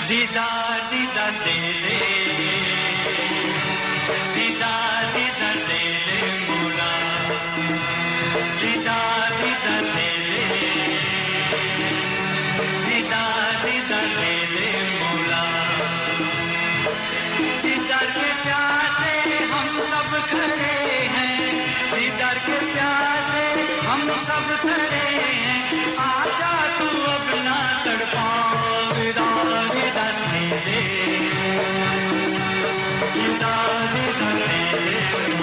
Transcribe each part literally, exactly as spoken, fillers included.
दीदार दीदार दे दे, दीदार दीदार दे दे मौला, दीदार दीदार दे दे, दीदार दीदार दे दे मौला। दीदार के प्यासे हम सब खड़े हैं, दीदार के प्यासे हम सब खड़े हैं, आजा तू अब ना तड़पाओ। दीदार दीदार दे दे, दीदार दीदार दे दे,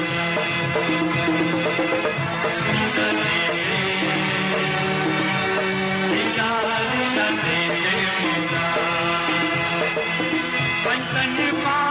दीदार दे दे, दीदार दीदार दे दे मौला। पंचन